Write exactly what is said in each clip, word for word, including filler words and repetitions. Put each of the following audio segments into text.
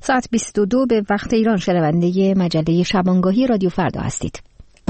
ساعت بیست و دو به وقت ایران شنونده مجله شبانگاهی رادیو فردا هستید.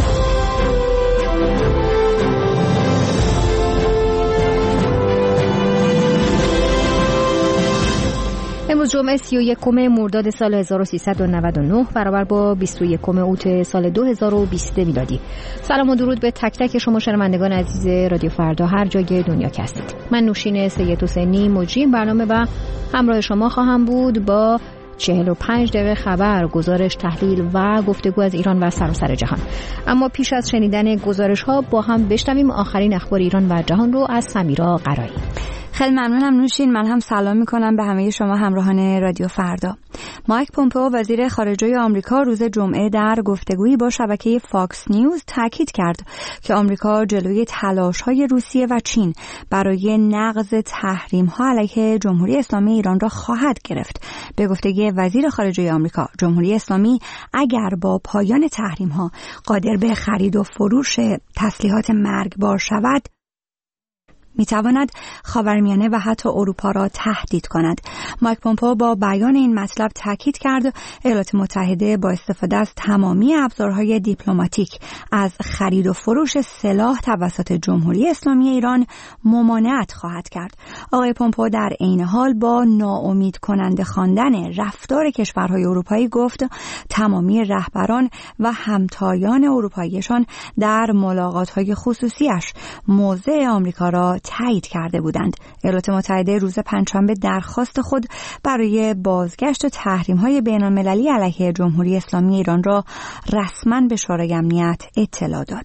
امروز جمعه سی و یکم مرداد سال هزار و سیصد و نود و نه برابر با بیست و یکم اوت سال دو هزار و بیست میلادی. سلام و درود به تک تک شما شنوندگان عزیز رادیو فردا هر جای دنیا که هستید. من نوشین سید حسینی مجری برنامه و همراه شما خواهم بود با چهل و پنج دقیقه خبر، گزارش، تحلیل و گفتگو از ایران و سراسر جهان. اما پیش از شنیدن گزارش ها با هم بشنویم آخرین اخبار ایران و جهان رو از سمیرا قرایی. خیلی ممنونم نوشین. من هم سلام میکنم به همه شما همراهان رادیو فردا. مایک پومپئو وزیر خارجه آمریکا روز جمعه در گفتگویی با شبکه فاکس نیوز تاکید کرد که آمریکا جلوی تلاش‌های روسیه و چین برای نقض تحریم‌ها علیه جمهوری اسلامی ایران را خواهد گرفت. به گفته وزیر خارجه آمریکا، جمهوری اسلامی اگر با پایان تحریم‌ها قادر به خرید و فروش تسلیحات مرگبار شود، میتواند خاورمیانه و حتی اروپا را تهدید کند. مایک پومپئو با بیان این مطلب تاکید کرد ایالات متحده با استفاده از تمامی ابزارهای دیپلماتیک از خرید و فروش سلاح توسط جمهوری اسلامی ایران ممانعت خواهد کرد. آقای پومپئو در عین حال با ناامید کننده خواندن رفتار کشورهای اروپایی گفت تمامی رهبران و همتایان اروپاییشان در ملاقات‌های خصوصیش موضع آمریکا را تایید کرده بودند. ایالات متحده روز پنجشنبه درخواست خود برای بازگشت تحریم‌های بین‌المللی علیه جمهوری اسلامی ایران را رسما به شورای امنیت اطلاع داد.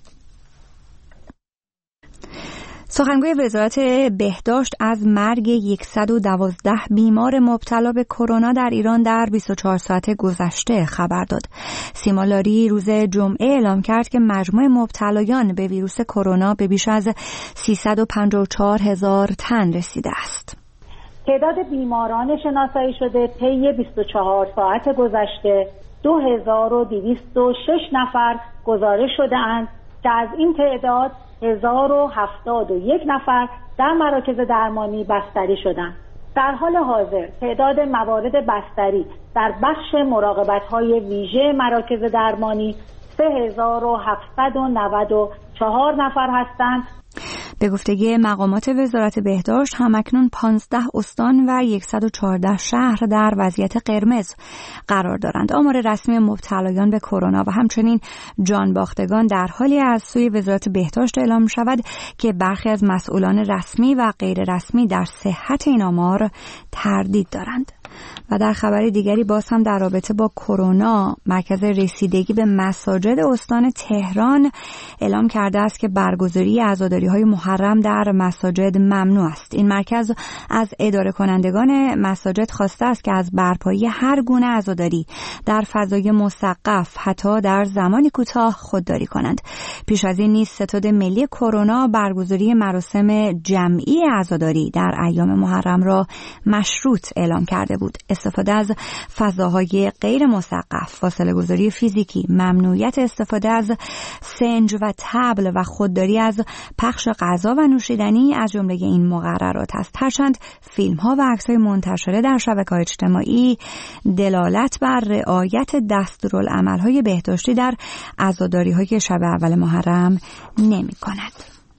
سخنگوی وزارت بهداشت از مرگ صد و دوازده بیمار مبتلا به کرونا در ایران در بیست و چهار ساعت گذشته خبر داد. سیما لاری روز جمعه اعلام کرد که مجموع مبتلایان به ویروس کرونا به بیش از سیصد و پنجاه و چهار هزار تن رسیده است. تعداد بیماران شناسایی شده طی بیست و چهار ساعت گذشته دو هزار و دویست و شش نفر گزارش شده اند که از این تعداد هزار و هفتاد و یک نفر در مراکز درمانی بستری شدند. در حال حاضر تعداد موارد بستری در بخش مراقبت‌های ویژه مراکز درمانی سه هزار و هفتصد و نود و چهار نفر هستند. به گفته مقامات وزارت بهداشت همکنون پانزده استان و صد و چهارده شهر در وضعیت قرمز قرار دارند. آمار رسمی مبتلایان به کرونا و همچنین جانباختگان در حالی از سوی وزارت بهداشت اعلام شود که برخی از مسئولان رسمی و غیر رسمی در صحت این آمار تردید دارند. و در خبر دیگری باز هم در رابطه با کرونا، مرکز رسیدگی به مساجد استان تهران اعلام کرده است که برگزاری عزاداری‌های محرم در مساجد ممنوع است. این مرکز از اداره کنندگان مساجد خواسته است که از برپایی هر گونه عزاداری در فضای مسقف حتی در زمانی کوتاه خودداری کنند. پیش از این نیز ستاد ملی کرونا برگزاری مراسم جمعی عزاداری در ایام محرم را مشروط اعلام کرده بود. استفاده از فضاهای غیر مسقف، فاصله گذاری فیزیکی، ممنوعیت استفاده از سنج و طبل و خودداری از پخش غذا و نوشیدنی از جمله این مقررات است. هرچند فیلم‌ها و عکس‌های منتشره در شبکه‌های اجتماعی دلالت بر رعایت دستورالعمل‌های بهداشتی در عزاداری‌های شب اول محرم نمی‌کند.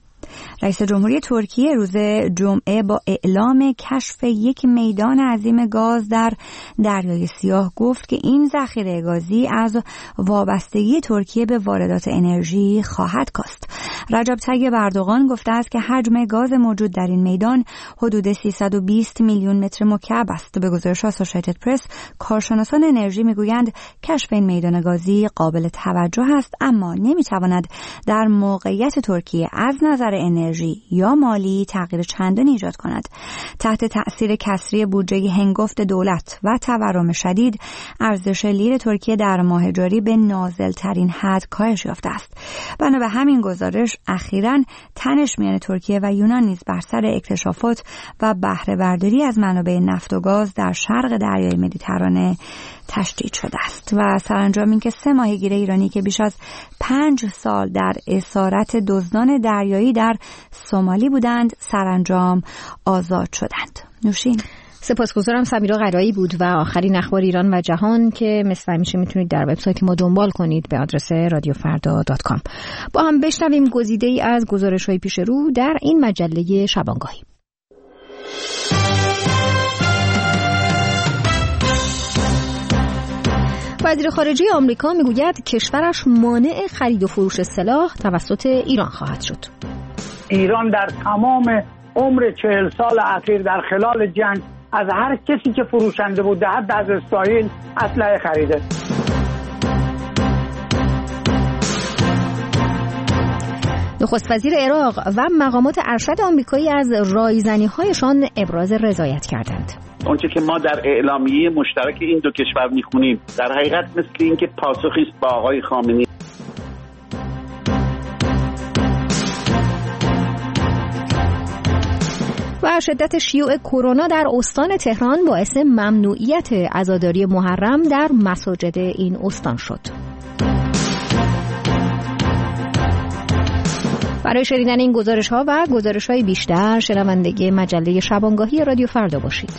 رئیس جمهوری ترکیه روز جمعه با اعلام کشف یک میدان عظیم گاز در دریای سیاه گفت که این ذخیره گازی از وابستگی ترکیه به واردات انرژی خواهد کاست. رجب طیب اردوغان گفته است که حجم گاز موجود در این میدان حدود سیصد و بیست میلیون متر مکعب است. به گزارش آسوشیتد پرس، کارشناسان انرژی میگویند کشف این میدان گازی قابل توجه است، اما نمیتواند در موقعیت ترکیه از نظر انرژی یا مالی تغییر چندانی ایجاد کند. تحت تأثیر کسری بودجه هنگفت دولت و تورم شدید، ارزش لیر ترکیه در ماه جاری به نازل‌ترین حد کاهش یافته است. بنا به همین گزارش اخیراً تنش میان ترکیه و یونان نیز بر سر اکتشافات و بهره برداری از منابع نفت و گاز در شرق دریای مدیترانه تشدید شده است. و سرانجام اینکه سه ماهیگیر ایرانی که بیش از پنج سال در اسارت دزدان دریایی در سومالی بودند سرانجام آزاد شدند. نوشین. سپاسگزارم. سمیرا قرایی بود و آخرین اخبار ایران و جهان که مثل همیشه میتونید در وبسایت ما دنبال کنید به آدرس رادیو فردا دات کام. با هم بشنویم گزیده‌ای از گزارش‌های پیش رو در این مجله شبانگاهی. وزیر خارجه آمریکا میگوید کشورش مانع خرید و فروش سلاح توسط ایران خواهد شد. ایران در تمام عمر چهل سال اخیر در خلال جنگ از هر کسی که فروشنده بود حتی از اسرائیل اسلحه خریده. نخست وزیر عراق و مقامات ارشد آمریکایی از رایزنی‌هایشان ابراز رضایت کردند. اونچه که ما در اعلامیه مشترک این دو کشور میخونیم در حقیقت مثل این که پاسخی است با آقای خامنه‌ای. و شدت شیوع کرونا در استان تهران باعث ممنوعیت عزاداری محرم در مساجد این استان شد. برای شنیدن این گزارش‌ها و گزارش‌های بیشتر شنونده مجله شبانگاهی رادیو فردا باشید.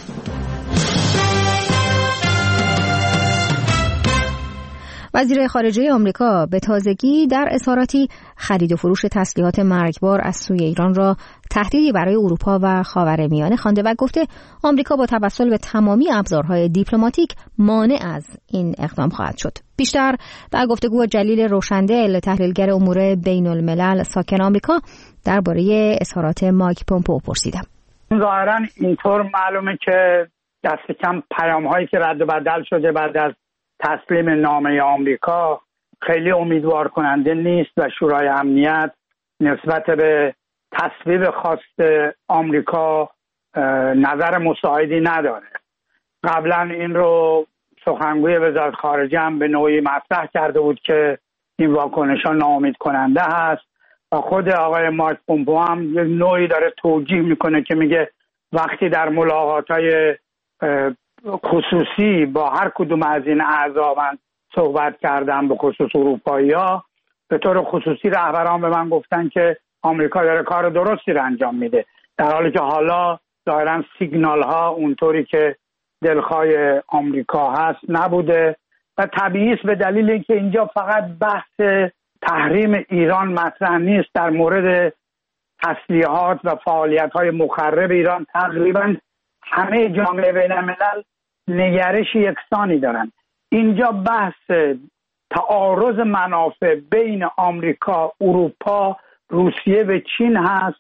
وزیر خارجه آمریکا به تازگی در اظهاراتی خرید و فروش تسلیحات مرگبار از سوی ایران را تهدیدی برای اروپا و خاورمیانه خوانده و گفته آمریکا با توسل به تمامی ابزارهای دیپلماتیک مانع از این اقدام خواهد شد. بیشتر در گفتگو جلیل روشندل تحلیلگر امور بین الملل ساکن آمریکا درباره اظهارات مایک پومپئو پرسیدم. ظاهرا اینطور معلومه که دست کم پیام‌هایی که رد و بدل شده بعد از تسلیم نامه آمریکا خیلی امیدوار کننده نیست و شورای امنیت نسبت به تصویب خواست آمریکا نظر مساعدی نداره. قبلا این رو سخنگوی وزارت خارجه هم به نوعی مطرح کرده بود که این واکنش‌ها ناامید کننده هست و خود آقای مایک پومپئو هم یک نوعی داره توجیه میکنه که میگه وقتی در ملاقات‌های خصوصی با هر کدوم از این اعضا من صحبت کردم، به خصوص اروپایی‌ها، به طور خصوصی رهبران به من گفتن که آمریکا داره کار درستی رو انجام میده، در حالی که حالا ظاهراً سیگنال ها اونطوری که دلخواه آمریکا هست نبوده و طبیعی است به دلیل اینکه اینجا فقط بحث تحریم ایران مطرح نیست. در مورد تسلیحات و فعالیت‌های مخرب ایران تقریباً همه جامعه بین الملل نگرش یکسانی دارن. اینجا بحث تعارض منافع بین آمریکا، اروپا، روسیه و چین هست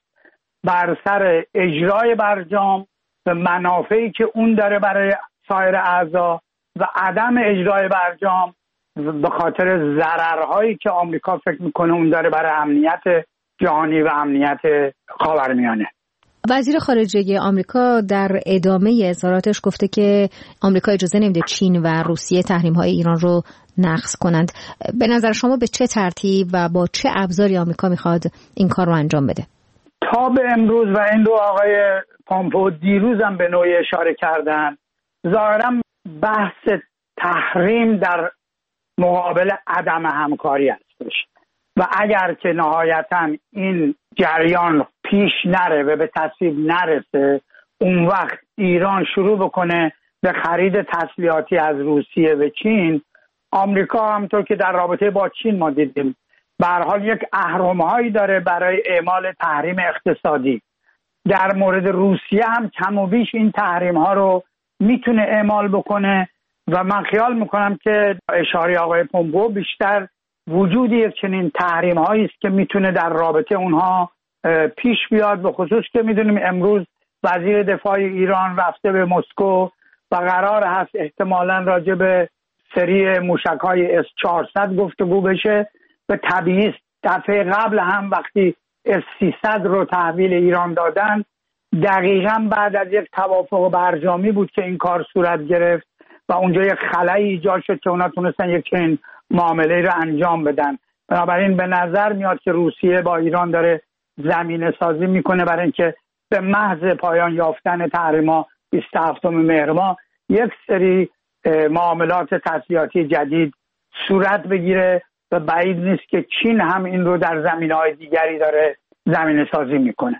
بر سر اجرای برجام و منافعی که اون داره برای سایر اعضا و عدم اجرای برجام به خاطر ضررهایی که آمریکا فکر میکنه اون داره برای امنیت جهانی و امنیت خاورمیانه. وزیر خارجه آمریکا در ادامه اظهاراتش گفته که آمریکا اجازه نمیده چین و روسیه تحریم‌های ایران رو نقض کنند. به نظر شما به چه ترتیب و با چه ابزاری آمریکا میخواد این کار رو انجام بده؟ تا به امروز و این رو آقای پومپئو دیروز هم به نوعی اشاره کردن، ظاهراً بحث تحریم در مقابل عدم همکاری هستش و اگر که نهایتاً این جریان پیش نره و به تصویب نرسه، اون وقت ایران شروع بکنه به خرید تسلیحاتی از روسیه و چین. آمریکا همونطور که در رابطه با چین ما دیدیم به هر حال یک اهرم‌هایی داره برای اعمال تحریم اقتصادی. در مورد روسیه هم کم و بیش این تحریم‌ها رو میتونه اعمال بکنه و من خیال میکنم که اشاره آقای پومپئو بیشتر وجود یک چنین تحریم‌هایی است که میتونه در رابطه اونها پیش بیاد، به خصوص که میدونیم امروز وزیر دفاع ایران رفته به مسکو و قرار هست احتمالاً راجع به سری موشک‌های اس چهارصد گفتگو بشه و طبیعی دفعه قبل هم وقتی اس سیصد رو تحویل ایران دادن دقیقاً بعد از یک توافق برجامی بود که این کار صورت گرفت و اونجا یک خلایی ایجاد شد که اونا تونستن یک چنین معامله رو انجام بدن. بنابراین به نظر میاد که روسیه با ایران داره زمینه سازی میکنه برای اینکه به محض پایان یافتن تحریم‌ها بیست و هفتم مهر ماه یک سری معاملات تسلیحاتی جدید صورت بگیره و بعید نیست که چین هم این رو در زمینه‌های دیگری داره زمینه سازی میکنه.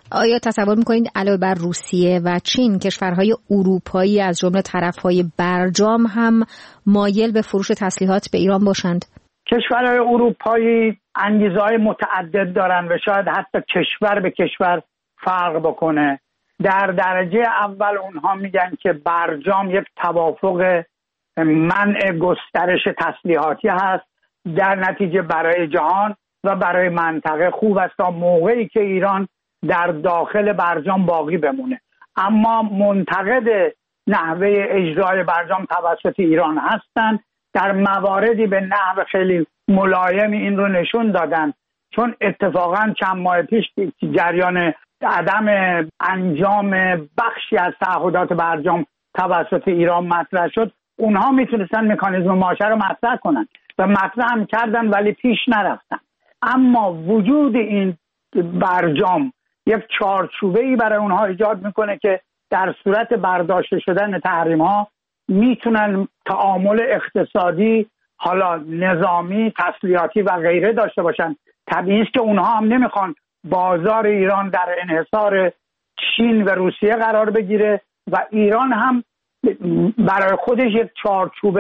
آیا تصور میکنید علاوه بر روسیه و چین کشورهای اروپایی از جمله طرفهای برجام هم مایل به فروش تسلیحات به ایران باشند؟ کشورهای اروپایی انگیزه‌های متعدد دارن و شاید حتی کشور به کشور فرق بکنه. در درجه اول اونها میگن که برجام یک توافق منع گسترش تسلیحاتی هست، در نتیجه برای جهان و برای منطقه خوب است تا موقعی که ایران در داخل برجام باقی بمونه. اما منتقد نحوه اجرای برجام توسط ایران هستند. در مواردی به نحو خیلی ملایمی این رو نشون دادن، چون اتفاقا چند ماه پیش جریان عدم انجام بخشی از تعهدات برجام توسط ایران مطرح شد، اونها میتونستن مکانیزم ماشه رو مطرح کنن و مطرح هم کردن ولی پیش نرفتن. اما وجود این برجام یک چارچوبه‌ای برای اونها ایجاد میکنه که در صورت برداشته شدن تحریم ها میتونن تعامل اقتصادی، حالا نظامی، تسلیحاتی و غیره داشته باشن. طبیعی است که اونها هم نمیخوان بازار ایران در انحصار چین و روسیه قرار بگیره و ایران هم برای خودش یک چارچوب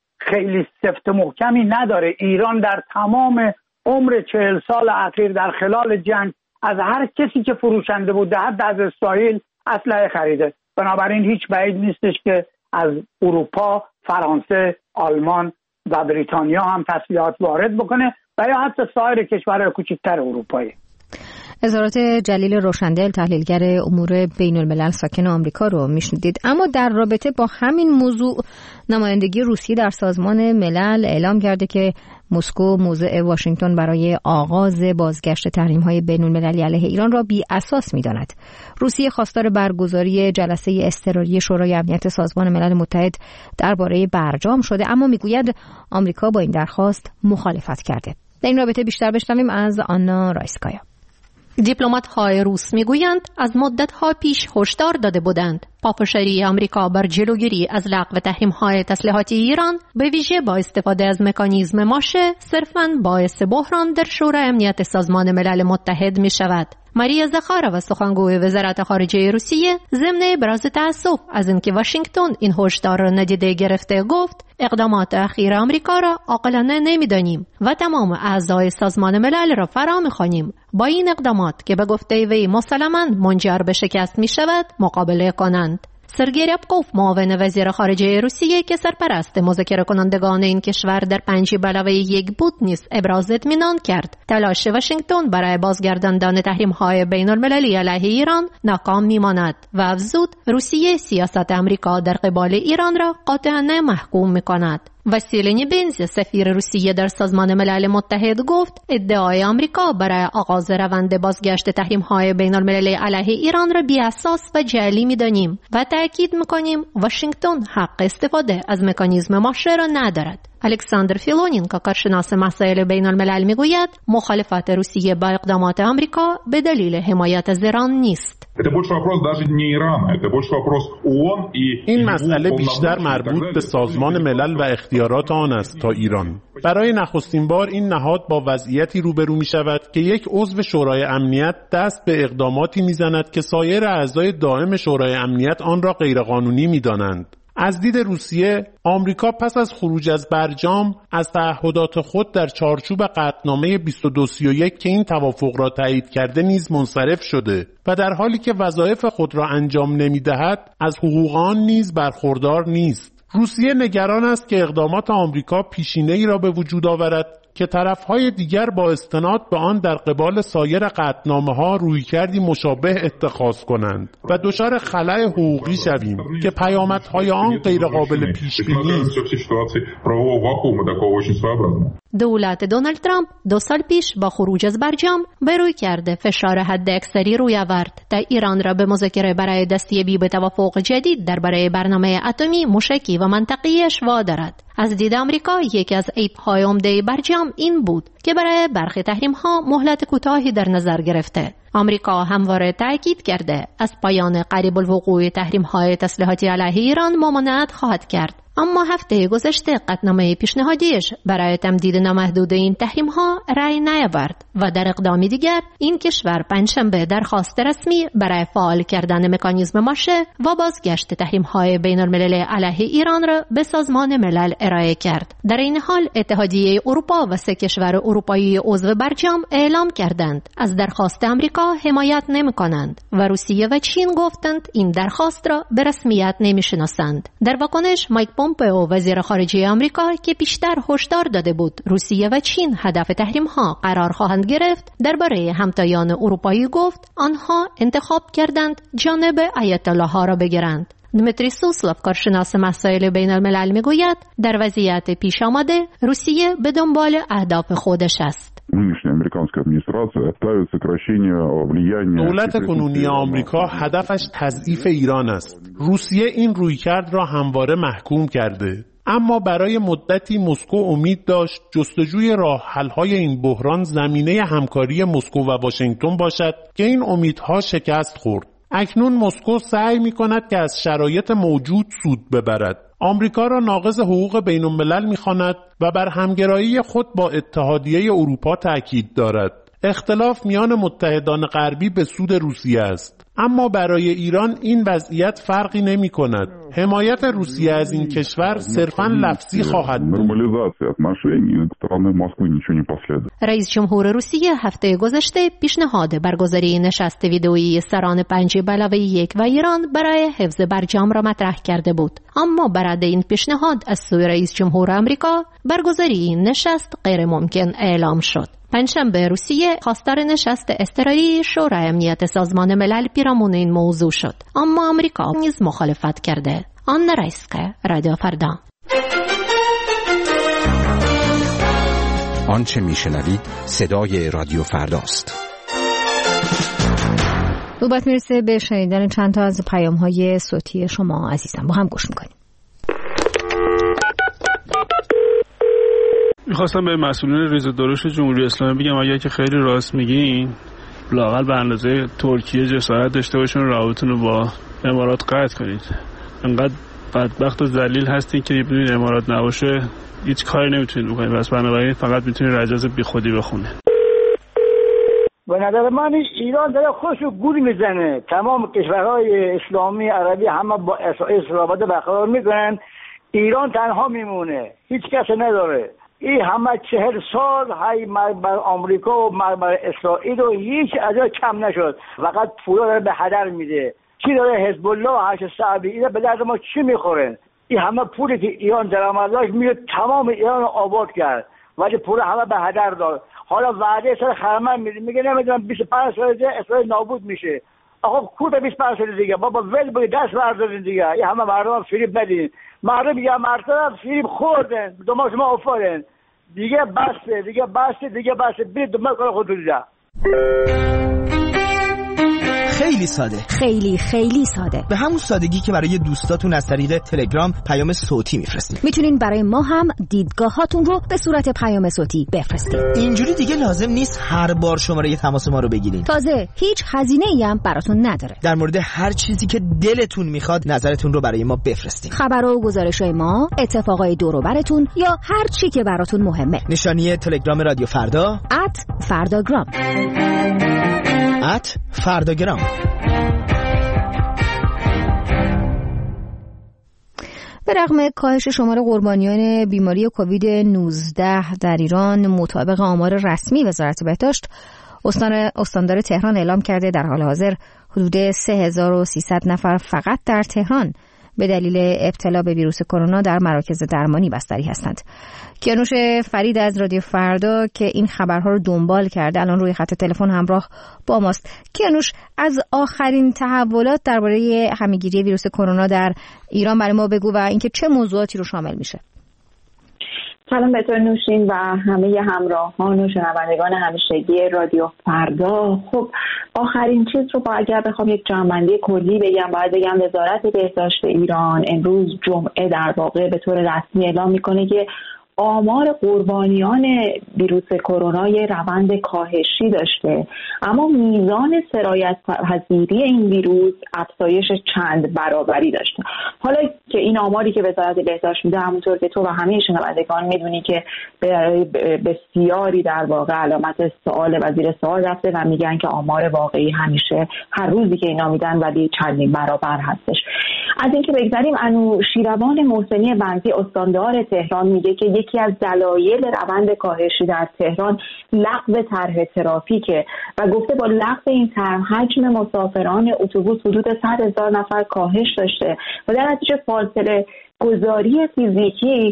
خیلی سفت محکمی نداره. ایران در تمام عمر چهل سال اخیر در خلال جنگ از هر کسی که فروشنده بود حتی از اسرائیل اسلحه خریده. بنابراین هیچ بعید نیستش که از اروپا، فرانسه، آلمان و بریتانیا هم تسلیحات وارد بکنه و یا حتی سایر کشورهای کوچکتر اروپایی. اظهارات جلیل روشندل تحلیلگر امور بین الملل ساکن آمریکا رو میشنیدید. اما در رابطه با همین موضوع نمایندگی روسیه در سازمان ملل اعلام کرده که مسکو موضع واشنگتن برای آغاز بازگشت تحریم‌های بین‌المللی علیه ایران را بی اساس می‌داند. روسیه خواستار برگزاری جلسه اضطراری شورای امنیت سازمان ملل متحد درباره برجام شده، اما میگوید آمریکا با این درخواست مخالفت کرده. در این رابطه بیشتر بشنویم از آنا رایسکایا. دیپلمات‌های روس میگویند از مدت‌ها پیش هشدار داده بودند پافشاری آمریکا بر جلوگیری از لغو تحریم‌های تسلیحاتی ایران به ویژه با استفاده از مکانیزم ماشه صرفاً باعث بحران در شورای امنیت سازمان ملل متحد می‌شود. ماریا زخارova سخنگوی وزارت خارجه روسیه ضمن ابراز تأسف از اینکه واشنگتن این هشدار را ندیده گرفته گفت اقدامات اخیر آمریکا را عاقلانه نمی‌دانیم و تمام اعضای سازمان ملل را فرا می‌خوانیم با این اقدامات که به گفته وی مسلماً منجر به شکست می‌شود مقابله کنند. سرگئی ریابکوف معاون وزیر خارجه روسیه که سرپرست مذاکره کنندگان این کشور در پنج علاوه یک بود نیز ابراز اطمینان کرد تلاش واشنگتن برای بازگرداندن تحریم‌های بین‌المللی علیه ایران ناکام می‌ماند و افزود روسیه سیاست آمریکا در قبال ایران را قاطعانه محکوم می‌کند. واسیلی بنز سفیر روسیه در سازمان ملل متحد گفت ادعای آمریکا برای آغاز روند بازگشت تحریم‌های بین‌المللی علیه ایران را بی‌اساس و جعلی می‌دانیم و تأکید می‌کنیم واشنگتن حق استفاده از مکانیزم ماشه را ندارد. الکساندر فیلونین که کارشناس مسائل بین‌الملل میگوید مخالفت روسیه با اقدامات آمریکا به دلیل حمایت از ایران نیست. این مسئله بیشتر مربوط به سازمان ملل و اختیارات آن است تا ایران. برای نخستین بار این نهاد با وضعیتی روبرو می شود که یک عضو شورای امنیت دست به اقداماتی می زند که سایر اعضای دائم شورای امنیت آن را غیرقانونی می دانند. از دید روسیه، آمریکا پس از خروج از برجام از تعهدات خود در چارچوب قطعنامه بیست و دو سی و یک که این توافق را تایید کرده نیز منصرف شده و در حالی که وظایف خود را انجام نمی‌دهد، از حقوق آن نیز برخوردار نیست. روسیه نگران است که اقدامات آمریکا پیشینه‌ای را به وجود آورد که طرفهای دیگر با استناد به آن در قبال سایر قطعنامه‌ها رویکردی مشابه اتخاذ کنند و دچار خلأ حقوقی شویم که پیامدهای آن غیرقابل پیش‌بینی است. دولت دونالد ترامپ دو سال پیش با خروج از برجام به روی کرده فشار حداکثری روی آورد تا ایران را به مذاکره برای دستیابی به توافق جدید درباره برنامه اتمی موشکی و منطقه‌ایش وادارد. از دید آمریکا یکی از عیب‌های عمده برجام این بود که برای برخی تحریم‌ها مهلت کوتاهی در نظر گرفته. آمریکا همواره تاکید کرده از پایان قریب الوقوع تحریم‌های تسلیحاتی علیه ایران ممانعت خواهد کرد. اما هفته گذشته قطعنامه پیشنهادیش برای تمدید نامحدود این تحریم ها رأی نیاورد و در اقدامی دیگر این کشور پنجشنبه درخواست رسمی برای فعال کردن مکانیزم ماشه و بازگشت تحریم های بین الملل علیه ایران را به سازمان ملل ارائه کرد. در این حال اتحادیه اروپا و سه کشور اروپایی عضو برجام اعلام کردند از درخواست آمریکا حمایت نمی‌کنند و روسیه و چین گفتند این درخواست را به رسمیت نمی‌شناسند. در واکنش مایک پومپئو وزیر خارجه آمریکا که بیشتر هشدار داده بود روسیه و چین هدف تحریم‌ها قرار خواهند گرفت، درباره همتایان اروپایی گفت آنها انتخاب کردند جانب آیت الله ها را بگیرند. دمیتری سوسلوف کارشناس مسائل بین الملل میگوید در وضعیت پیش آمده روسیه به دنبال اهداف خودش است. دولت کنونی آمریکا هدفش تضعیف ایران است. روسیه این رویکرد را همواره محکوم کرده. اما برای مدتی مسکو امید داشت جستجوی راه حل‌های این بحران زمینه همکاری مسکو و واشنگتن باشد که این امیدها شکست خورد. اکنون مسکو سعی می‌کند که از شرایط موجود سود ببرد. آمریکا را ناقض حقوق بین الملل می‌خواند و بر همگرایی خود با اتحادیه اروپا تأکید دارد. اختلاف میان متحدان غربی به سود روسیه است. اما برای ایران این وضعیت فرقی نمی کند. حمایت روسیه از این کشور صرفاً لفظی خواهد بود. رئیس جمهور روسیه هفته گذشته پیشنهاد برگزاری نشست ویدئویی سران پنج به علاوه یک و ایران برای حفظ برجام را مطرح کرده بود. اما برای این پیشنهاد از سوی رئیس جمهور آمریکا برگزاری این نشست غیر ممکن اعلام شد. پنجشنبه روسیه خواستار نشست اضطراری شورای امنیت سازمان ملل پیرامون این موضوع شد، اما آمریکا نیز مخالفت کرده. آن رایسکه، رادیو فردا. آنچه میشنوید صدای رادیو فرداست. نوبت میرسه به شنیدن چند تا از پیام‌های صوتی شما عزیزان. با هم گوش می‌کنیم. میخواستم به مسئولین ریز و درشت جمهوری اسلامی بگم اگر که خیلی راست میگین لااقل به اندازه ترکیه جسارت داشته باشین رابطتون رو با امارات قطع کنید. انقدر بدبخت و ذلیل هستین که بدون امارات نباشه هیچ کاری نمیتونید بکنید، بس بنابراین فقط میتونید رجاز بی خودی بخونه. به نظر من ایران داره خودش رو گول میزنه. تمام کشورهای اسلامی عربی همه با اسرائیل رابطه برقرار میکنن، ایران تنها میمونه، هیچ کس نداره. این همه چهل سال های مرگ بر آمریکا و مرگ بر اسرائیل و هیچ از کم نشد، فقط پولا داره به هدر میده. چی داره حزب الله و هشت صعبی اینا به درد ما چی میخورن؟ این همه پولی که ایران درآمد داشت میاد تمام ایران رو آباد کرد، ولی پول همه به هدر داد. حالا وعده سر خرمن میده، میگه نمیدونم بیست و پنج سال دیگه اسرائیل نابود میشه. آقا کوتا بیست و پنج سال دیگه بابا ول بگید دست بردارین دیگه. این همه مردم فریب بدین، مردم یه مرتبه فریب خوردن، دماغ شما افتادن. دیگه بسته دیگه بسته دیگه بسته برید دنبال کار خودتون دیگه. خیلی ساده، خیلی خیلی ساده، به همون سادگی که برای دوستاتون از طریق تلگرام پیام صوتی میفرستید. میتونین برای ما هم دیدگاهاتون رو به صورت پیام صوتی بفرستید. اینجوری دیگه لازم نیست هر بار شماره تماس ما رو بگیرین. تازه هیچ هزینه‌ای هم براتون نداره. در مورد هر چیزی که دلتون میخواد نظرتون رو برای ما بفرستین. خبر و گزارش‌های ما، اتفاقای دور و براتون یا هر چی که براتون مهمه. نشانی تلگرام رادیو فردا ات فرداگرام ات فرداگرام. به رغم کاهش شمار قربانیان بیماری کووید نوزده در ایران مطابق آمار رسمی وزارت بهداشت، استاندار تهران اعلام کرده در حال حاضر حدود سه هزار و سیصد نفر فقط در تهران به دلیل ابتلا به ویروس کرونا در مراکز درمانی بستری هستند. کیانوش فرید از رادیو فردا که این خبرها رو دنبال کرده الان روی خط تلفن همراه با ماست. کیانوش، از آخرین تحولات درباره همه‌گیری ویروس کرونا در ایران برای ما بگو و اینکه چه موضوعاتی رو شامل میشه. سلام به تو نوشین و همه همراهان و شنوندگان همیشگی رادیو فردا. خب آخرین چیز رو با اگر بخوام یک جمع‌بندی کلی بگم باید بگم وزارت بهداشت ایران امروز جمعه در واقع به طور رسمی اعلام میکنه که آمار قربانیان ویروس کرونا یه روند کاهشی داشته، اما میزان سرایت پذیری این ویروس افزایش چند برابری داشته. حالا که این آماری که وزارت بهداشت میده، همونطور که تو و همه شنوندگان میدونی که بسیاری در واقع علامت سوال و زیر سوال رفته و میگن که آمار واقعی همیشه هر روزی که اینا میدن ولی چندین برابر هستش. از اینکه بگذاریم، انوشیروان محسنی بنزی استاندار تهران میگه که یکی از دلایل روند کاهشی در تهران لغو طرح ترافیکه و گفته با لغو این طرح حجم مسافران اتوبوس حدود صد هزار نفر کاهش داشته و در نتیجه فاصله گذاری فیزیکی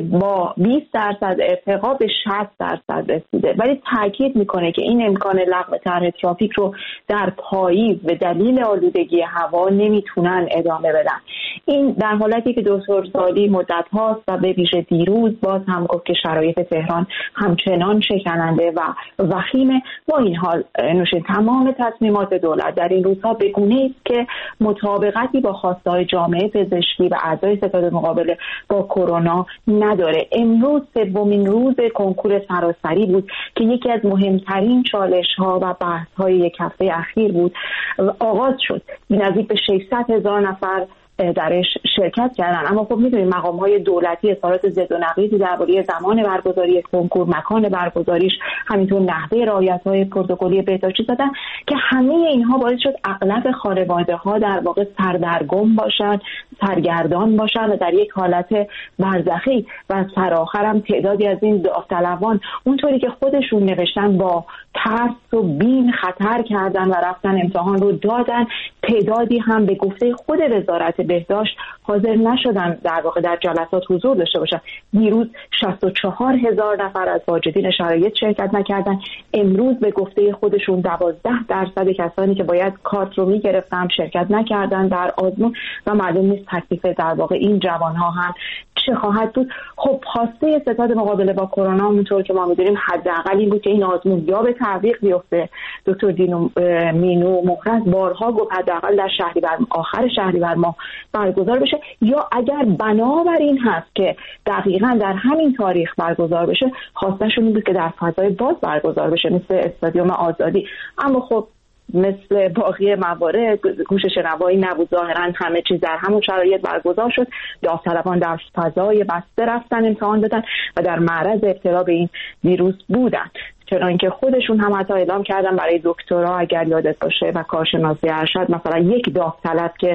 با بیست درصد ارتقا به شصت درصد رسیده، ولی تاکید میکنه که این امکان لغو طرح ترافیک رو در پاییز به دلیل آلودگی هوا نمیتونن ادامه بدن. این در حالتی که دکتر زالی مدت هاست و به ویژه دیروز باز هم گفت که شرایط تهران همچنان شکننده و وخیمه. با این حال نوشین تمام تصمیمات دولت در این روزها به گونه‌ای است که مطابقتی با خواستهای جامعه پزشکی و اعضای ستاد مقابله با کرونا نداره. امروز سومین روز کنکور سراسری بود که یکی از مهمترین چالش‌ها و بحث‌های یک هفته اخیر بود. آغاز شد. نزدیک به ششصد هزار نفر درش شرکت کردن، اما خب میدونید مقام‌های دولتی اظهارات ضد و نقیضی درباره زمان برگزاری کنکور، مکان برگزاریش، همینطور نحوه رعایت‌های پروتکلی بهداشتی دادن که همه اینها باعث شد اغلب خانواده‌ها در واقع سردرگم باشن، سرگردان باشن و در یک حالت برزخی و سرآخر هم تعدادی از این داوطلبان اونطوری که خودشون نوشتن با ترس و بیم خطر کردن و رفتن امتحان رو دادن. تعدادی هم به گفته خود وزارت بهداشت حاضر نشدن در واقع در جلسات حضور داشته باشن. دیروز شصت و چهار هزار نفر از واجدین شرایط شرکت نکردن. امروز به گفته خودشون دوازده درصد کسانی که باید کارت رو میگرفتن شرکت نکردن در آزمون و معلوم نیست تکلیف در واقع این جوانها هم چه خواهد بود. خب خواسته ستاد مقابله با کرونا اونطور که ما می‌دونیم حداقل این بود که این آزمون یا به تعویق بیفته. دکتر دینو مینو مهرز بارها گفت حداقل در شهریور آخر شهریور ماه برگزار بشه، یا اگر بنابراین هست که دقیقاً در همین تاریخ برگزار بشه، خواستشون این بود که در فضای باز برگزار بشه مثل استادیوم آزادی. اما خب مثل باقی موارد گوش شنوایی نبود، ظاهراً همه چیز در همون شرایط برگزار شد. داوطلبان در فضای بسته رفتن امتحان دادن و در معرض ابتلا به این ویروس بودن، چنانکه خودشون هم حتی اعلام کردن برای دکترا اگر یادت باشه و کارشناسی ارشد مثلا یک داوطلب که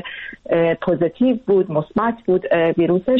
پوزیتیو بود، مثبت بود ویروسش،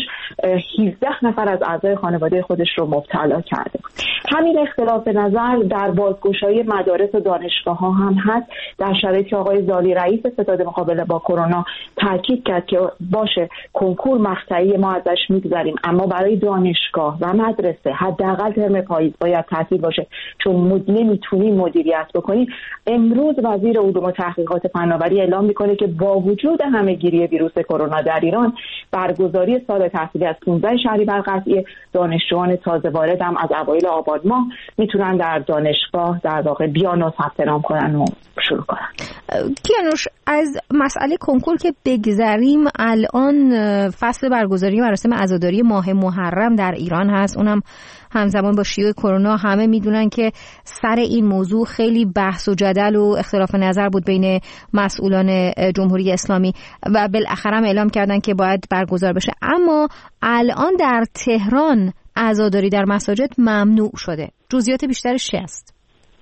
هفده نفر از اعضای خانواده خودش رو مبتلا کرده. همین اختلاف نظر در بازگشایی مدارس و دانشگاه ها هم هست. در شرایطی که آقای زالی رئیس ستاد مقابله با کرونا تاکید کرد که باشه کنکور مقطعی ما ازش میگذریم، اما برای دانشگاه و مدرسه حداقل ترم پاییز باید تعطیل باشه چون نمیتونیم مدیریت بکنیم. امروز وزیر علوم و تحقیقات فناوری اعلام میکنه که با وجود همه‌گیری ویروس کرونا در ایران، برگزاری سال تحصیلی از پانزده شهریور قطعی. دانشجویان تازه وارد هم از اوایل آبان ماه میتونن در دانشگاه در واقع بیان و ثبت نام کنن و شروع کنن. کیانوش، از مسئله کنکور که بگذریم، الان فصل برگزاری مراسم عزاداری ماه محرم در ایران هست، اونم همزمان با شیوع کرونا. همه میدونن که سر این موضوع خیلی بحث و جدل و اختلاف نظر بود بین مسئولان جمهوری اسلامی و بالاخره هم اعلام کردن که باید برگزار بشه. اما الان در تهران عزاداری در مساجد ممنوع شده. جزئیات بیشترش چی است؟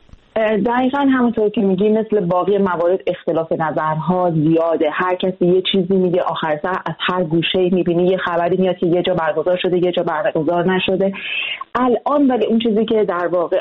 دقیقاً همونطور که میگی، مثل باقی موارد اختلاف نظرها زیاده. هر کسی یه چیزی میگه، آخر سر از هر گوشه‌ای میبینی یه خبری میاد که یه جا برگزار شده یه جا برگزار نشده. الان ولی اون چیزی که در واقع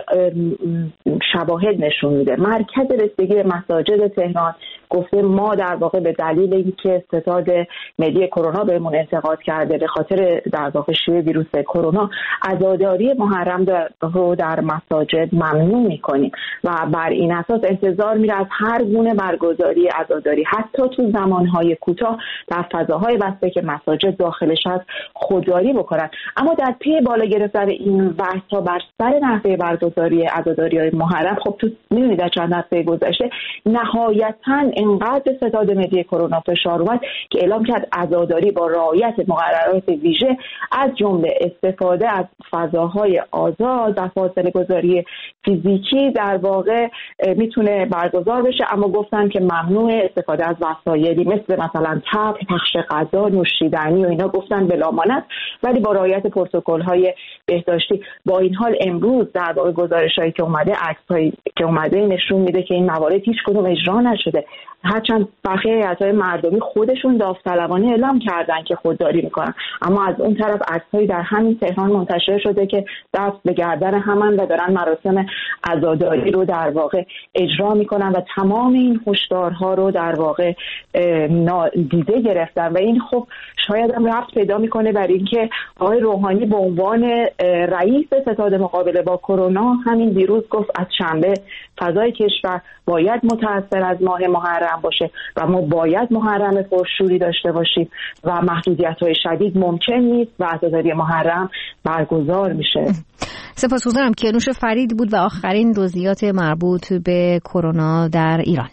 شواهد نشون میده، مرکز رسیدگی به مساجد تهران گفته ما در واقع به دلیل اینکه ستاد ملی کرونا بهمون انتقاد کرده به خاطر در واقع شیوع ویروس کرونا، عزاداری محرم رو در مساجد ممنوع میکنیم و بر این اساس انتظار میره از هر گونه برگزاری عزاداری حتی تو زمانهای کوتاه در فضاهای بسته که مساجد داخلش هست خودداری بکنن. اما در پی بالا گرفتن این بحث‌ها بر سر نحوه برگزاری عزاداری‌های محرم، خب تو می‌بینید در چند هفته گذشته نهایتاً اینقدر به ستاد ملی کرونا فشار اومد که اعلام کرد عزاداری با رعایت مقررات ویژه از جمله استفاده از فضاهای آزاد و فاصله گذاری فیزیکی در واقع میتونه برگزار بشه، اما گفتن که ممنوع استفاده از وسایلی مثل مثلا تب، پخش غذا، نوشیدنی و اینا گفتن بلامانت، ولی با رعایت پروتکل‌های بهداشتی. با این حال امروز در واقع گزارش‌هایی که اومده، عکس‌هایی که اومده نشون میده که این موارد هیچ کدوم اجرا نشده، هرچند برخی هیئت‌های مردمی خودشون داوطلبانه اعلام کردن که خودداری میکنن، اما از اون طرف عکس‌هایی در همین تهران منتشر شده که دست به گردن همن و دارن مراسم عزاداری رو در واقع اجرا میکنن و تمام این هشدارها رو در واقع نادیده گرفتن و این خب شاید هم رفت پیدا میکنه بر اینکه آقای روحانی به عنوان رئیس ستاد مقابله با کرونا همین دیروز گفت از شنبه فضای کشور باید متأثر از ماه محرم باشه و ما باید محرم پرشوری داشته باشیم و محدودیت‌های شدید ممکن نیست و عزاداری محرم برگزار میشه. سپاسگزارم. کیانوش فرید بود و آخرین جزئیات مربوط به کرونا در ایران.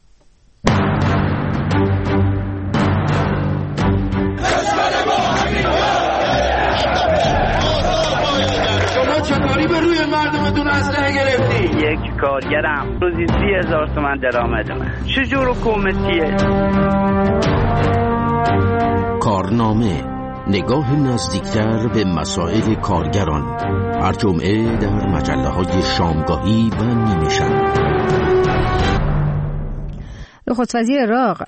شما چطوری به روی مردمتون اسلحه گرفتی؟ یک کارگرم روزی سی هزار تومن درآمد من. چجور حکومتیه؟ کارنامه، نگاه نزدیکتر به مسائل کارگران، هر جمعه در مجله‌های شامگاهی و نیمه شب. نخست وزیر عراق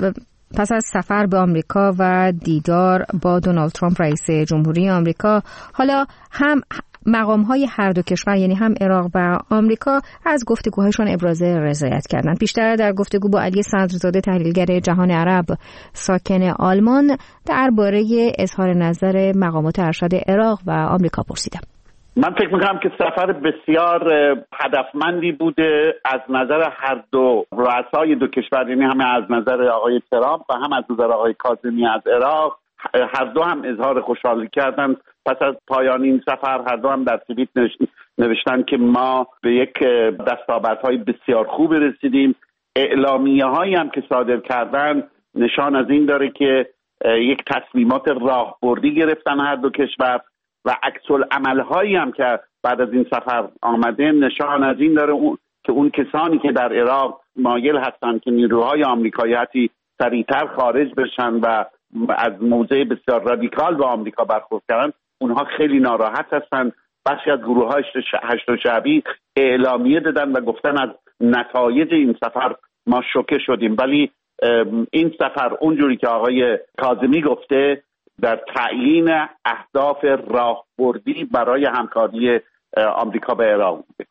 پس از سفر به آمریکا و دیدار با دونالد ترامپ رئیس جمهوری آمریکا، حالا هم مقام‌های هر دو کشور یعنی هم عراق و آمریکا از گفتگوهایشان ابراز رضایت کردند. بیشتر در گفتگو با علی صدرزاده تحلیلگر جهان عرب ساکن آلمان درباره اظهار نظر مقامات ارشد عراق و آمریکا پرسیدم. من فکر میکنم که سفر بسیار هدفمندی بوده از نظر هر دو رؤسای دو کشور، یعنی هم از نظر آقای ترامپ و هم از نظر آقای کاظمی از عراق. هر دو هم اظهار خوشحالی کردند پس از پایان این سفر. هر دو هم در توییت نوشتن که ما به یک دستاوردهای بسیار خوب رسیدیم. اعلامیه هایی هم که صادر کردن نشان از این داره که یک تصمیمات راهبردی گرفتن هر دو کشور و عکس العمل هایی هم که بعد از این سفر آمده نشان از این داره اون که اون کسانی که در عراق مایل هستن که نیروهای آمریکایی حتی سریعتر خارج بشن و از موضع بسیار رادیکال به آمریکا برخورد کردن، اونها خیلی ناراحت هستن. بخشی از گروه های هشت شعبی اعلامیه دادن و گفتن از نتایج این سفر ما شوکه شدیم، ولی این سفر اونجوری که آقای کاظمی گفته در تعیین اهداف راهبردی برای همکاری آمریکا به عراق بوده.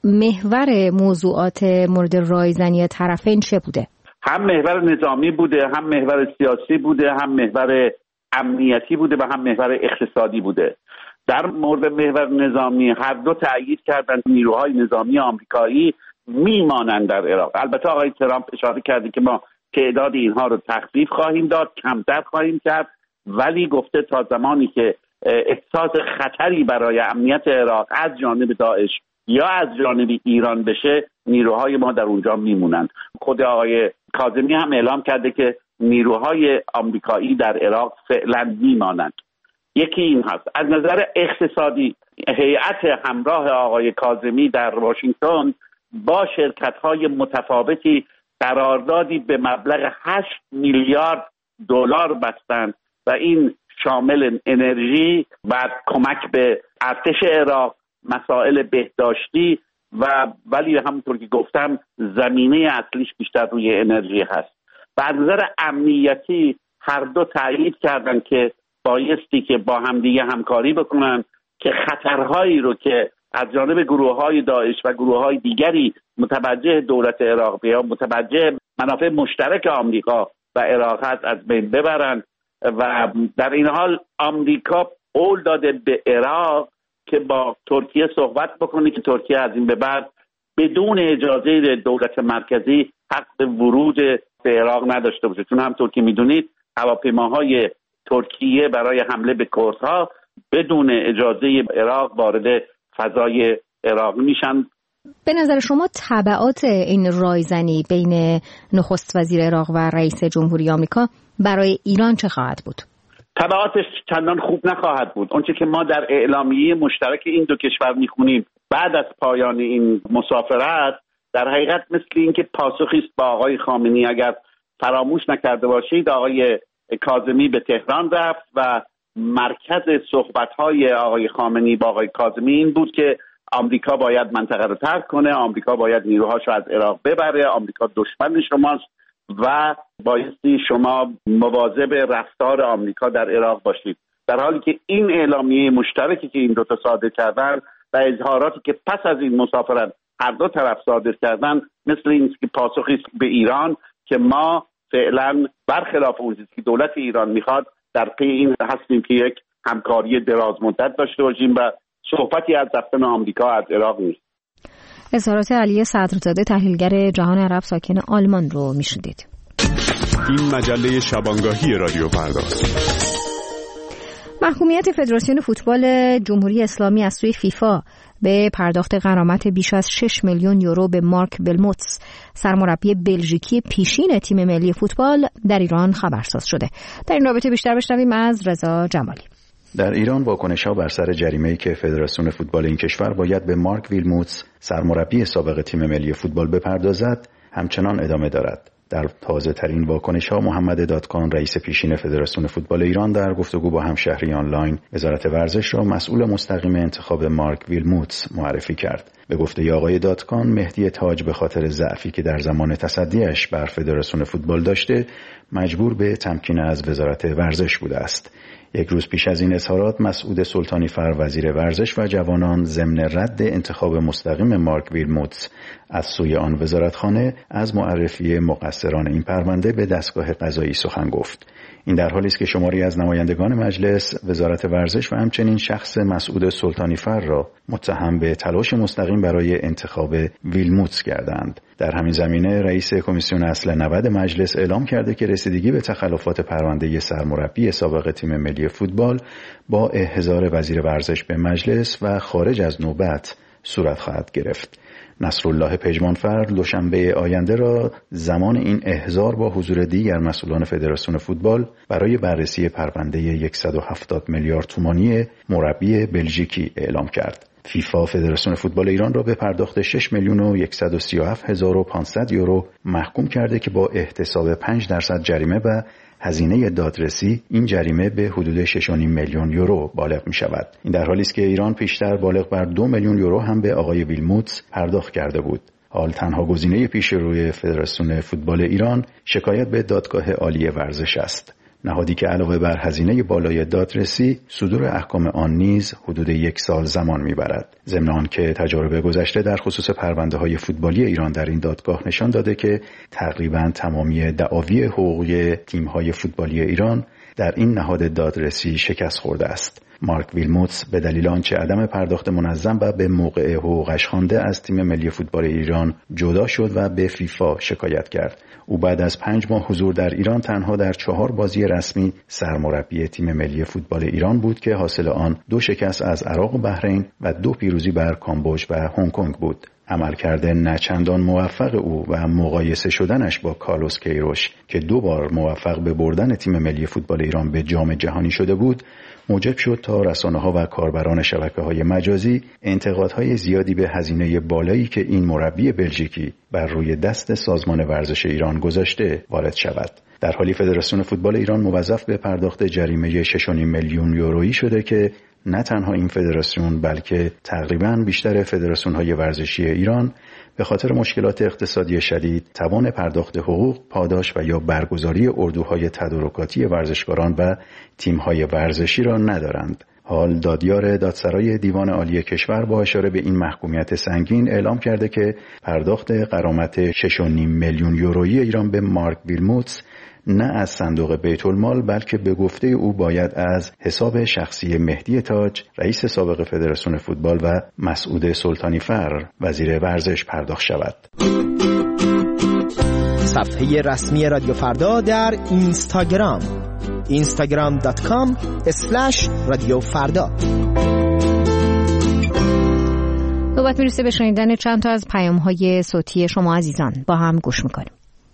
محور موضوعات مورد رایزنی طرفین چه بوده؟ هم محور نظامی بوده، هم محور سیاسی بوده، هم محور امنیتی بوده و هم محور اقتصادی بوده. در مورد محور نظامی هر دو تأیید کردند نیروهای نظامی آمریکایی میمانند در عراق. البته آقای ترامپ اشاره کرده که ما تعداد اینها رو تخفیف خواهیم داد، کمتر خواهیم کرد، ولی گفته تا زمانی که احساس خطری برای امنیت عراق از جانب داعش یا از جانب ایران بشه نیروهای ما در اونجا میمونند. خود آقای کاظمی هم اعلام کرده که نیروهای آمریکایی در عراق فعلا میمانند. یکی این هست. از نظر اقتصادی هیئت همراه آقای کاظمی در واشنگتن با شرکت‌های متفاوتی قراردادی به مبلغ هشت میلیارد دلار بستند و این شامل انرژی و کمک به ارتش عراق، مسائل بهداشتی و ولی همونطور که گفتم زمینه اصلیش بیشتر روی انرژی هست. و از نظر امنیتی هر دو تأیید کردن که بایستی که با همدیگه همکاری بکنن که خطرهایی رو که از جانب گروه‌های داعش و گروه‌های دیگری متوجه دولت عراق یا متوجه منافع مشترک آمریکا و عراق هست از بین ببرن. و در این حال آمریکا قول داده به عراق که با ترکیه صحبت بکنه که ترکیه از این به بعد بدون اجازه دولت مرکزی حق ورود به عراق نداشته باشه، چون همطور که میدونید هواپیماهای ترکیه برای حمله به کردها بدون اجازه عراق وارد فضای عراق میشن. به نظر شما تبعات این رایزنی بین نخست وزیر عراق و رئیس جمهوری آمریکا برای ایران چه خواهد بود؟ تبعاتش چندان خوب نخواهد بود. اونچه که ما در اعلامیه مشترک این دو کشور میخونیم بعد از پایان این مسافرت، در حقیقت مثل این که پاسخی است با آقای خامنه‌ای. اگر فراموش نکرده باشید آقای کاظمی به تهران رفت و مرکز صحبت‌های آقای خامنه‌ای با آقای کاظمی این بود که آمریکا باید منطقه رو ترک کنه، آمریکا باید نیروهاش رو از عراق ببره، آمریکا دشمن شماست و بایستی شما مواظب رفتار آمریکا در عراق باشید. در حالی که این اعلامیه مشترکی که این دو تا صادر کردن و اظهاراتی که پس از این مسافرت هر دو طرف صادر کردن مثل این که پاسخی است به ایران که ما فعلا برخلاف اون چیزی که دولت ایران میخواد در پی این هستیم که یک همکاری دراز مدت داشته باشیم و صحبتی از رفتن آمریکا از عراق نیست. اظهارات علی صدرزاده تحلیلگر جهان عرب ساکن آلمان رو میشنیدید. این مجله شبانگاهی رادیو فرداست. محکومیت فدراسیون فوتبال جمهوری اسلامی از سوی فیفا به پرداخت غرامت بیش از شش میلیون یورو به مارک ویلموتس، سرمربی بلژیکی پیشین تیم ملی فوتبال، در ایران خبرساز شده. در این رابطه بیشتر بشنویم از رضا جمالی. در ایران واکنش‌ها بر سر جریمه‌ای که فدراسیون فوتبال این کشور باید به مارک ویلموتس، سرمربی سابق تیم ملی فوتبال، بپردازد همچنان ادامه دارد. در تازه ترین واکنش ها محمد دادکان، رئیس پیشین فدراسیون فوتبال ایران، در گفتگو با همشهری آنلاین وزارت ورزش را مسئول مستقیم انتخاب مارک ویلموتس معرفی کرد. به گفته آقای دادکان، مهدی تاج به خاطر ضعفی که در زمان تصدیش بر فدراسیون فوتبال داشته مجبور به تمکین از وزارت ورزش بوده است. یک روز پیش از این اظهارات، مسعود سلطانی فر، وزیر ورزش و جوانان، ضمن رد انتخاب مستقیم مارک ویلموتس از سوی آن وزارتخانه از معرفی مقصران این پرونده به دستگاه قضایی سخن گفت. این در حالی است که شماری از نمایندگان مجلس، وزارت ورزش و همچنین شخص مسعود سلطانی فر را متهم به تلاش مستقیم برای انتخاب ویلموتس کردند. در همین زمینه رئیس کمیسیون اصل نود مجلس اعلام کرده که رسیدگی به تخلفات پرونده سرمربی سابق تیم ملی فوتبال با احضار وزیر ورزش به مجلس و خارج از نوبت صورت خواهد گرفت. نصرالله پژمانفر دوشنبه آینده را زمان این احضار با حضور دیگر مسئولان فدراسیون فوتبال برای بررسی پرونده صد و هفتاد میلیارد تومانی مربی بلژیکی اعلام کرد. فیفا فدراسیون فوتبال ایران را به پرداخت شش میلیون و صد و سی و هفت هزار و پانصد یورو محکوم کرده که با احتساب پنج درصد جریمه و هزینه دادرسی این جریمه به حدود شش و نیم میلیون یورو بالغ می شود. این در حالی است که ایران پیشتر بالغ بر دو میلیون یورو هم به آقای ویلموتس پرداخت کرده بود. حال تنها گزینه پیش روی فدراسیون فوتبال ایران شکایت به دادگاه عالی ورزش است. نهادی که علاوه بر هزینه بالای دادرسی، صدور احکام آن نیز حدود یک سال زمان میبرد. ضمن آنکه تجارب گذشته در خصوص پرونده‌های فوتبالی ایران در این دادگاه نشان داده که تقریباً تمامی دعاوی حقوقی تیم‌های فوتبالی ایران در این نهاد دادرسی شکست خورده است. مارک ویلموتس به دلیل آنچه عدم پرداخت منظم و به موقع حقوقش خوانده از تیم ملی فوتبال ایران جدا شد و به فیفا شکایت کرد. او بعد از پنج ماه حضور در ایران تنها در چهار بازی رسمی سرمربی تیم ملی فوتبال ایران بود که حاصل آن دو شکست از عراق و بحرین و دو پیروزی بر کامبوج و هنگ کنگ بود. عملکرد نچندان موفق او و مقایسه شدنش با کارلوس کیروش که دو بار موفق به بردن تیم ملی فوتبال ایران به جام جهانی شده بود، موجب شد تا رسانه‌ها و کاربران شبکه‌های مجازی انتقادهای زیادی به هزینه بالایی که این مربی بلژیکی بر روی دست سازمان ورزش ایران گذاشته وارد شود. در حالی فدراسیون فوتبال ایران موظف به پرداخت جریمه شش و نیم میلیون یورویی شده که نه تنها این فدراسیون بلکه تقریباً بیشتر فدراسیون‌های ورزشی ایران به خاطر مشکلات اقتصادی شدید توان پرداخت حقوق، پاداش و یا برگزاری اردوهای تدارکاتی ورزشکاران و تیم‌های ورزشی را ندارند. حال دادیار دادسرای دیوان عالی کشور با اشاره به این محکومیت سنگین اعلام کرده که پرداخت غرامت شش و نیم میلیون یورویی ایران به مارک ویلموتس نه از صندوق بیت المال بلکه به گفته او باید از حساب شخصی مهدی تاج، رئیس سابق فدراسیون فوتبال و مسعود سلطانی فر، وزیر ورزش پرداخت شود. صفحه رسمی رادیو فردا در اینستاگرام اینستاگرام دات کام اسلش رادیو فردا. نوبت میرسه به شنیدن چند تا از پیام‌های صوتی شما عزیزان. با هم گوش میکنیم.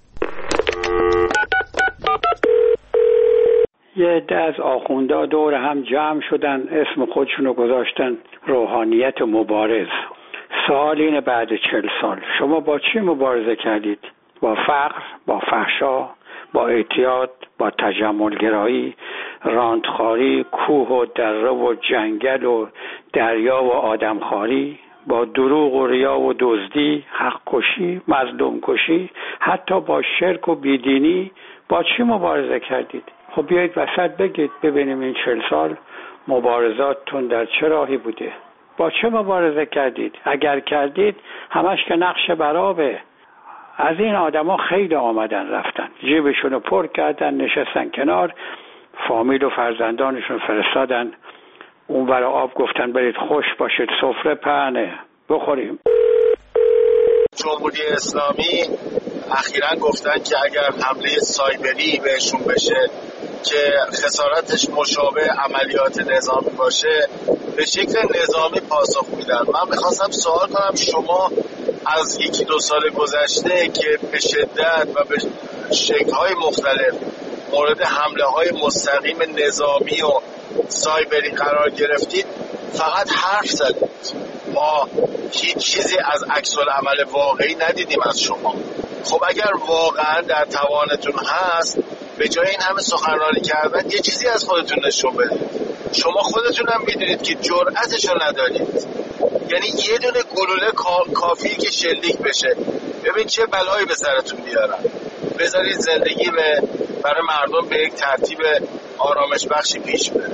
یه عده از آخوندا دور هم جمع شدن، اسم خودشونو گذاشتن روحانیت مبارز. سوال اینه بعد چل سال شما با چی مبارزه کردید؟ با فقر، با فحشا، با اعتیاد، با تجملگرایی، راندخاری، کوه و دره و جنگل و دریا و آدمخواری، با دروغ و ریا و دزدی، حق کشی، مظلوم کشی، حتی با شرک و بیدینی. با چی مبارزه کردید؟ خب بیایید وسط بگید ببینیم این چل سال مبارزاتتون در چه راهی بوده؟ با چه مبارزه کردید؟ اگر کردید همش که نقش برابه. از این آدما خیلی آمدن رفتن، جیبشونو پر کردن، نشستن کنار، فامیل و فرزندانشون فرستادن اونور آب، گفتن برید خوش باشید، سفره پهنه، بخوریم. جمهوری اسلامی اخیراً گفتن که اگر حمله سایبری بهشون بشه که خسارتش مشابه عملیات نظامی باشه به شکل نظامی پاسخ میدن. من میخواستم سوال کنم شما از یکی دو سال گذشته که به شدت و به شکل‌های مختلف مورد حمله های مستقیم نظامی و سایبری قرار گرفتید فقط حرف زدید، ما هیچ چیزی از عکس‌العمل واقعی ندیدیم از شما. خب اگر واقعا در توانتون هست به جای این همه سخنرانی کردن یه چیزی از خودتون نشون بدید. شما خودتون هم میدونید که جرأتشو ندارید، یعنی یه دونه گلوله کافیه که شلیک بشه. ببین چه بلایی به سرتون بیارن. بذارید زندگی به برای مردم به یک ترتیب آرامش بخشی پیش بره.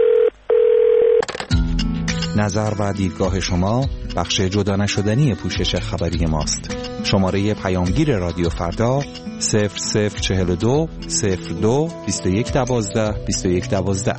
نظر و دیدگاه شما بخش جدا نشدنی پوشش خبری ماست. شماره پیامگیر رادیو فردا صفر صفر چهل و دو صفر دو بیست و یک دوازده بیست و یک دوازده.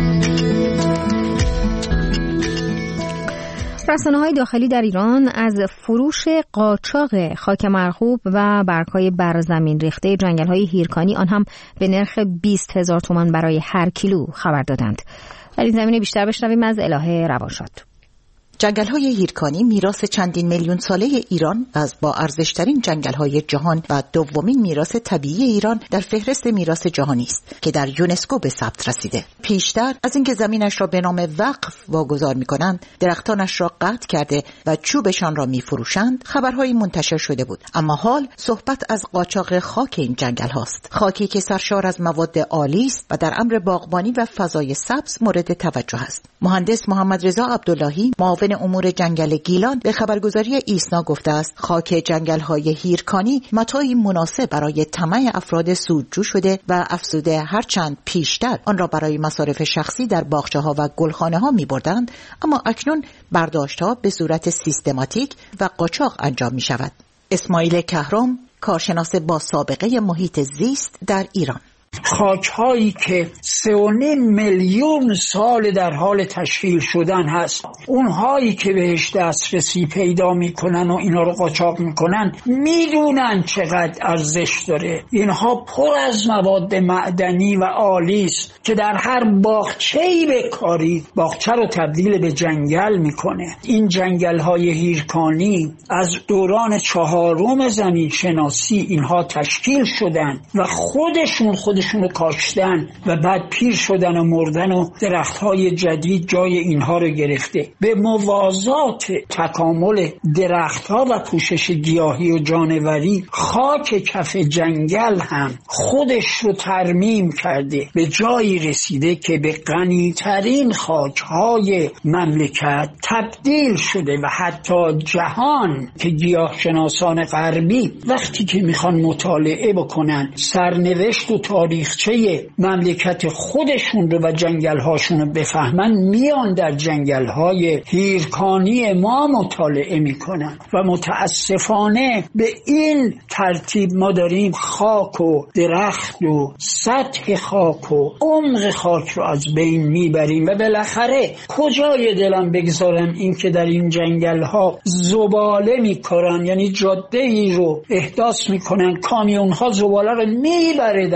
رسانه‌های داخلی در ایران از فروش قاچاق خاک مرغوب و برگ‌های برزمین ریخته جنگل‌های هیرکانی، آن هم به نرخ بیست هزار تومان برای هر کیلو خبر دادند. در این زمینه بیشتر بشنویم از الهه روانشاد. جنگل‌های هیرکانی میراث چندین میلیون ساله ایران از با ارزش‌ترین جنگل‌های جهان و دومین میراث طبیعی ایران در فهرست میراث جهانی است که در یونسکو به ثبت رسیده. پیشتر از اینکه زمینش را به نام وقف واگذار می‌کنند، درختانش را قطع کرده و چوبشان را می‌فروشند، خبرهایی منتشر شده بود. اما حال صحبت از قاچاق خاک این جنگل هاست. خاکی که سرشار از مواد عالی است و در امر باغبانی و فضای سبز مورد توجه است. مهندس محمد رضا عبداللهی، معاون امور جنگل گیلان، به خبرگزاری ایسنا گفته است خاک جنگل‌های هیرکانی متاعی مناسب برای طمع افراد سودجو شده و افزوده هرچند پیشتر آن را برای مصارف شخصی در باغچه‌ها و گلخانه‌ها می‌بردند، اما اکنون برداشت‌ها به صورت سیستماتیک و قاچاق انجام می‌شود. اسماعیل کهرم، کارشناس با سابقه محیط زیست در ایران: خاک‌هایی که سه و نیم میلیون سال در حال تشکیل شدن هست، اونهایی که بهش دسترسی پیدا میکنن و اینا رو قاچاق میکنن میدونن چقدر ارزش داره. اینها پر از مواد معدنی و عالی است که در هر باغچه‌ای بکاری باغچه رو تبدیل به جنگل میکنه. این جنگل‌های هیرکانی از دوران چهارم زمین شناسی اینها تشکیل شدن و خودشون خودشون رو کاشتن و بعد پیر شدن و مردن و درختهای جدید جای اینها رو گرفته. به موازات تکامل درختها و پوشش گیاهی و جانوری، خاک کف جنگل هم خودش رو ترمیم کرده، به جایی رسیده که به غنی‌ترین خاکهای مملکت تبدیل شده و حتی جهان که گیاهشناسان غربی وقتی که میخوان مطالعه بکنن سرنوشت و تاریخچه مملکت خودشون رو و جنگل‌هاشون رو بفهمن، میان در جنگل‌های هیرکانی ما مطالعه میکنن و متاسفانه به این ترتیب ما داریم خاک و درخت و سطح خاک و عمق خاک رو از بین میبریم و بالاخره کجای دلم بگذارم این که در این جنگل‌ها زباله میکنن، یعنی جاده‌ای رو احداث میکنن، کامیون‌ها زباله رو میبره در ارتفاع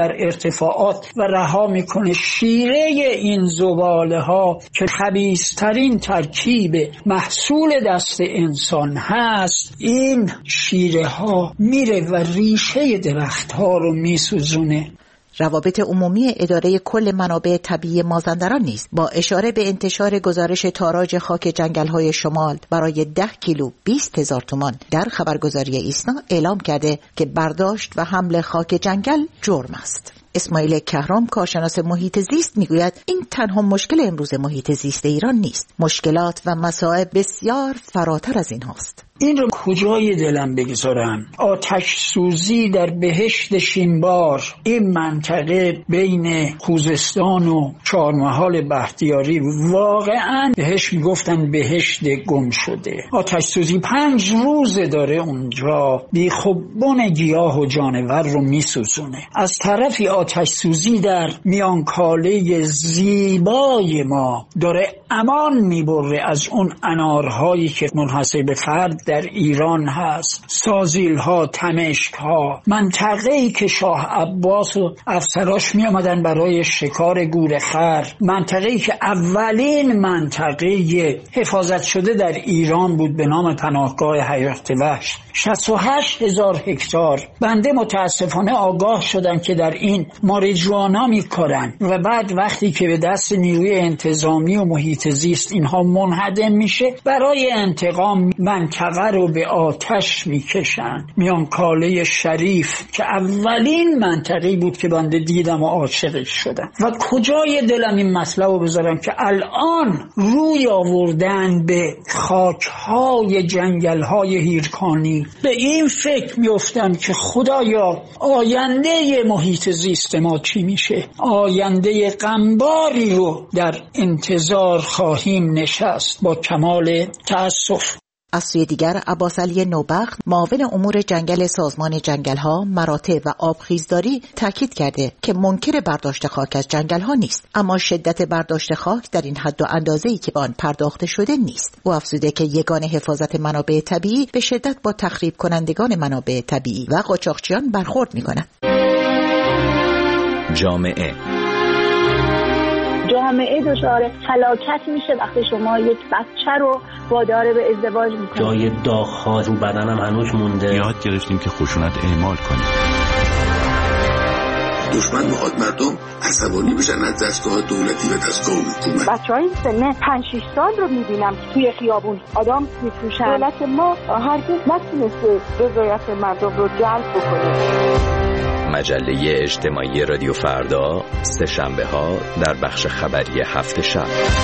ارتفاعات و رها میکنه. شیره این زباله ها که خبیثترین ترکیب محصول دست انسان هست، این شیره ها میره و ریشه درخت ها رو میسوزونه. روابط عمومی اداره کل منابع طبیعی مازندران نیز با اشاره به انتشار گزارش تاراج خاک جنگل‌های شمال برای ده کیلو بیست هزار تومان در خبرگزاری ایسنا اعلام کرده که برداشت و حمل خاک جنگل جرم است. اسماعیل کهرام کارشناس محیط زیست میگوید این تنها مشکل امروز محیط زیست ایران نیست. مشکلات و مسائل بسیار فراتر از این هاست. این رو کجای دلم بگذارم؟ آتش سوزی در بهشت شینبار، این منطقه بین خوزستان و چهارمحال بختیاری، واقعا بهش میگفتن بهشت گم شده. آتش سوزی پنج روزه داره اونجا، بیخوبان گیاه و جانور رو میسوزونه. از طرفی آتش سوزی در میانکاله زیبای ما داره امان میبره از اون انارهایی که منحصر به فرد در ایران هست، سازیل ها، تمشک ها، منطقه‌ای که شاه عباس و افسراش می آمدن برای شکار گورخر، منطقه‌ای که اولین منطقه حفاظت شده در ایران بود به نام پناهگاه حیات وحش، شصت و هشت هزار هکتار. بنده متاسفانه آگاه شدم که در این ماریجوانا میکارن و بعد وقتی که به دست نیروی انتظامی و محیط زیست اینها منهدم میشه، برای انتقام منطقه رو به آتش میکشن. میانکاله شریف که اولین منطقه‌ای بود که بنده دیدم و عاشقش شدم و کجای دلم این مطلب رو بذارم که الان روی آوردن به خاکهای جنگل‌های هیرکانی. به این فکر میافتم که خدایا آینده محیط زیست ما چی میشه؟ آینده غمباری رو در انتظار خواهیم نشست با کمال تأسف. از سوی دیگر عباس علی نوبخت معاون امور جنگل سازمان جنگل‌ها، مراتع و آبخیزداری تاکید کرده که منکر برداشت خاک از جنگل‌ها نیست، اما شدت برداشت خاک در این حد و اندازه‌ای که به آن پرداخته شده نیست. او افزوده که یگان حفاظت منابع طبیعی به شدت با تخریب کنندگان منابع طبیعی و قاچاقچیان برخورد می‌کند. جامعه جامعه دچار هلاکت میشه وقتی شما یک بچه رو وادار به ازدواج میکنید. جای داغ‌ها رو بدنم هنوز مونده. یاد گرفتیم که خشونت اعمال کنیم. دشمن میخواد مردم عصبانی بشن از دستگاه دولتی به دستگاه حکومت. بچهای سن پنج شش سال رو میبینم که توی خیابون آدم میفروشن. دولت ما هرگز نتونسته رضایت مردم رو جلب بکنه. مجله اجتماعی رادیو فردا، سه شنبه ها در بخش خبری هفت شب.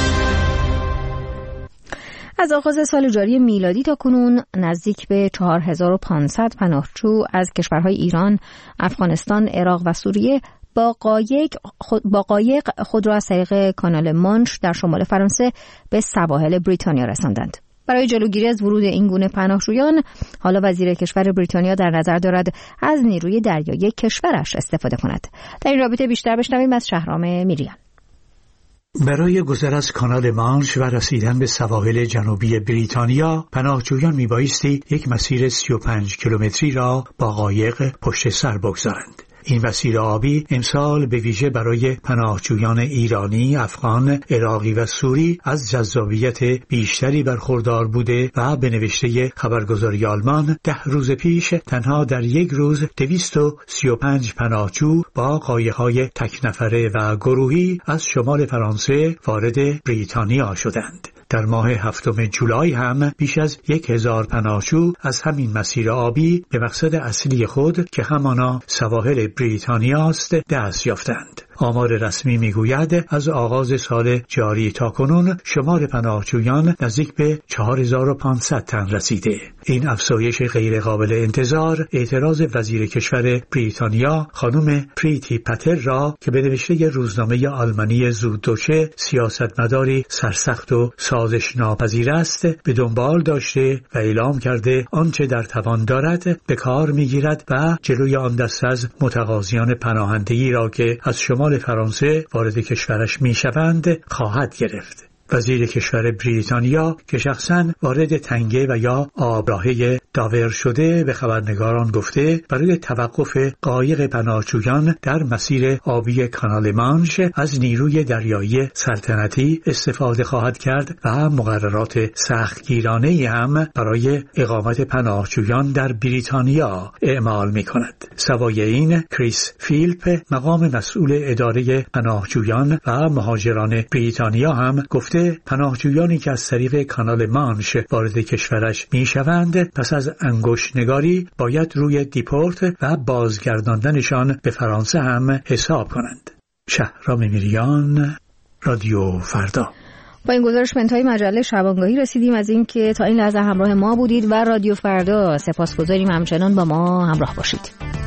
از آغاز سال جاری میلادی تا کنون نزدیک به چهار هزار و پانصد پناهجو از کشورهای ایران، افغانستان، عراق و سوریه با قایق خود, با قایق خود را از طریق کانال مانش در شمال فرانسه به سواحل بریتانیا رساندند. برای جلوگیری از ورود این گونه پناهجویان، حالا وزیر کشور بریتانیا در نظر دارد از نیروی دریایی کشورش استفاده کند. در این رابطه بیشتر بشنویم از شهرام میریان. برای گذر از کانال مانش و رسیدن به سواحل جنوبی بریتانیا، پناهجویان میبایستی یک مسیر سی و پنج کیلومتری را با قایق پشت سر بگذارند. این مسیر آبی امسال به ویژه برای پناهجویان ایرانی، افغان، عراقی و سوری از جذابیت بیشتری برخوردار بوده و به نوشته خبرگزاری آلمان ده روز پیش تنها در یک روز دویست و سی و پنج پناهجو با قایق‌های تک نفره و گروهی از شمال فرانسه وارد بریتانیا شدند. در ماه هفتم جولای هم بیش از یک هزار پناهجو از همین مسیر آبی به مقصد اصلی خود که همانا سواحل بریتانیا است دست یافتند. آمار رسمی میگوید از آغاز سال جاری تا کنون شمار پناهجویان نزدیک به چهار هزار و پانصد تن رسیده. این افزایش غیر قابل انتظار اعتراض وزیر کشور بریتانیا خانم پریتی پتر را که به نوشته روزنامه آلمانی زوددوچه سیاستمداری سرسخت و سازش ناپذیر است به دنبال داشته و اعلام کرده آنچه در توان دارد به کار میگیرد و جلوی آن دست از متقاضیان پناهندگی را که از شمال فرانسه وارد کشورش میشوند خواهد گرفت. وزیر کشور بریتانیا که شخصاً وارد تنگه و یا آبراهه داور شده به خبرنگاران گفته برای توقف قایق پناهجویان در مسیر آبی کانال مانش از نیروی دریایی سلطنتی استفاده خواهد کرد و مقررات سختگیرانه‌ای هم برای اقامت پناهجویان در بریتانیا اعمال می‌کند. سوای این، کریس فیلپ مقام مسئول اداره پناهجویان و مهاجران بریتانیا هم گفته پناهجویانی که از طریق کانال مانش وارد کشورش میشوند پس از انگشت‌نگاری باید روی دیپورت و بازگرداندنشان به فرانسه هم حساب کنند. شهرام میریان، رادیو فردا. با این گزارش به انتهای مجله شبانگاهی رسیدیم. از اینکه تا این لحظه همراه ما بودید و رادیو فردا سپاسگزاریم. همچنان با ما همراه باشید.